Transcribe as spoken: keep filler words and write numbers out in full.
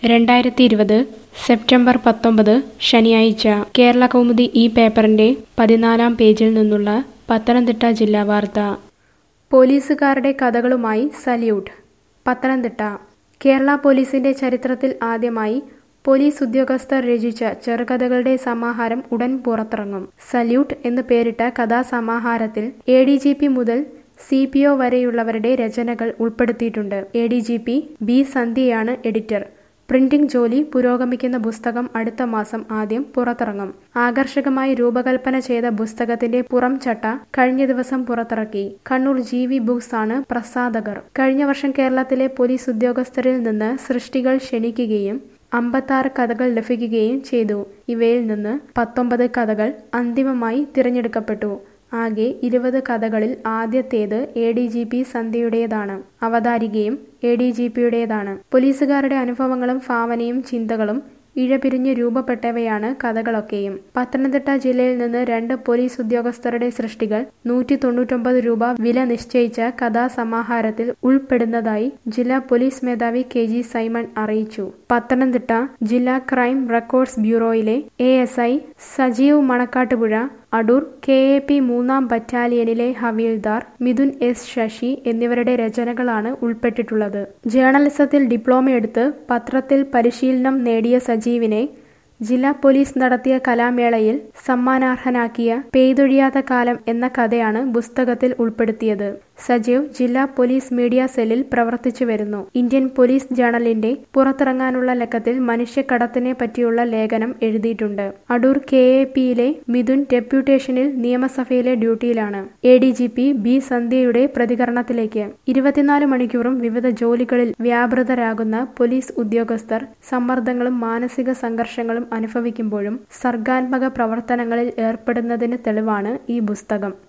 രണ്ടായിരത്തി ഇരുപത് സെപ്റ്റംബർ പത്തൊമ്പത് ശനിയാഴ്ച കേരളകൗമുദി ഈ പേപ്പറിന്റെ പതിനാലാം പേജിൽ നിന്നുള്ള പത്തനംതിട്ട ജില്ലാ വാർത്ത. പോലീസുകാരുടെ കഥകളുമായി സല്യൂട്ട്. പത്തനംതിട്ട. കേരള പോലീസിന്റെ ചരിത്രത്തിൽ ആദ്യമായി പോലീസ് ഉദ്യോഗസ്ഥർ രചിച്ച ചെറുകഥകളുടെ സമാഹാരം ഉടൻ പുറത്തിറങ്ങും. സല്യൂട്ട് എന്ന് പേരിട്ട കഥാസമാഹാരത്തിൽ എ ഡി ജി പി മുതൽ സി പി ഒ വരെയുള്ളവരുടെ രചനകൾ ഉൾപ്പെടുത്തിയിട്ടുണ്ട്. A D G P B സന്ധ്യയാണ് എഡിറ്റർ. പ്രിന്റിംഗ് ജോലി പുരോഗമിക്കുന്ന പുസ്തകം അടുത്ത മാസം ആദ്യം പുറത്തിറങ്ങും. ആകർഷകമായി രൂപകൽപ്പന ചെയ്ത പുസ്തകത്തിന്റെ പുറം ചട്ട കഴിഞ്ഞ ദിവസം പുറത്തിറക്കി. കണ്ണൂർ ജി വി ബുക്സ് ആണ് പ്രസാധകർ. കഴിഞ്ഞ വർഷം കേരളത്തിലെ പോലീസ് ഉദ്യോഗസ്ഥരിൽ നിന്ന് സൃഷ്ടികൾ ക്ഷണിക്കുകയും അമ്പത്താറ് കഥകൾ ലഭിക്കുകയും ചെയ്തു. ഇവയിൽ നിന്ന് പത്തൊമ്പത് കഥകൾ അന്തിമമായി തിരഞ്ഞെടുക്കപ്പെട്ടു. ആകെ ഇരുപത് കഥകളിൽ ആദ്യത്തേത് എ ഡി ജി പി സന്ധ്യയുടേതാണ്. അവതാരികയും എ ഡി ജി പിയുടേതാണ്. പോലീസുകാരുടെ അനുഭവങ്ങളും ഭാവനയും ചിന്തകളും ഇഴപിരിഞ്ഞ് രൂപപ്പെട്ടവയാണ് കഥകളൊക്കെയും. പത്തനംതിട്ട ജില്ലയിൽ നിന്ന് രണ്ട് പോലീസ് ഉദ്യോഗസ്ഥരുടെ സൃഷ്ടികൾ നൂറ്റി തൊണ്ണൂറ്റൊമ്പത് രൂപ വില നിശ്ചയിച്ച കഥാസമാഹാരത്തിൽ ഉൾപ്പെടുന്നതായി ജില്ലാ പോലീസ് മേധാവി കെ ജി സൈമൺ അറിയിച്ചു. പത്തനംതിട്ട ജില്ലാ ക്രൈം റെക്കോർഡ്സ് ബ്യൂറോയിലെ A S I Sajeev Manakkattupuzha, Adoor K A P മൂന്നാം ബറ്റാലിയനിലെ ഹവീൽദാർ മിഥുൻ എസ് ശശി എന്നിവരുടെ രചനകളാണ് ഉൾപ്പെട്ടിട്ടുള്ളത്. ജേർണലിസത്തിൽ ഡിപ്ലോമയെടുത്ത് പത്രത്തിൽ പരിശീലനം നേടിയ സജീവിനെ ജില്ലാ പോലീസ് നടത്തിയ കലാമേളയിൽ സമ്മാനാർഹനാക്കിയ പെയ്തൊഴിയാത്ത കാലം എന്ന കഥയാണ് പുസ്തകത്തിൽ ഉൾപ്പെടുത്തിയത്. സജീവ് ജില്ലാ പോലീസ് മീഡിയ സെല്ലിൽ പ്രവർത്തിച്ചു വരുന്നു. ഇന്ത്യൻ പോലീസ് ജേണലിന്റെ പുറത്തിറങ്ങാനുള്ള ലക്കത്തിൽ മനുഷ്യക്കടത്തിനെ പറ്റിയുള്ള ലേഖനം എഴുതിയിട്ടുണ്ട്. അടൂർ കെ എ പിയിലെ മിഥുൻ ഡെപ്യൂട്ടേഷനിൽ നിയമസഭയിലെ ഡ്യൂട്ടിയിലാണ്. A D G P B സന്ധ്യയുടെ പ്രതികരണത്തിലേക്ക്. ഇരുപത്തിനാല് മണിക്കൂറും വിവിധ ജോലികളിൽ വ്യാപൃതരാകുന്ന പോലീസ് ഉദ്യോഗസ്ഥർ സമ്മർദ്ദങ്ങളും മാനസിക സംഘർഷങ്ങളും അനുഭവിക്കുമ്പോഴും സർഗാത്മക പ്രവർത്തനങ്ങളിൽ ഏർപ്പെടുന്നതിന് തെളിവാണ് ഈ പുസ്തകം.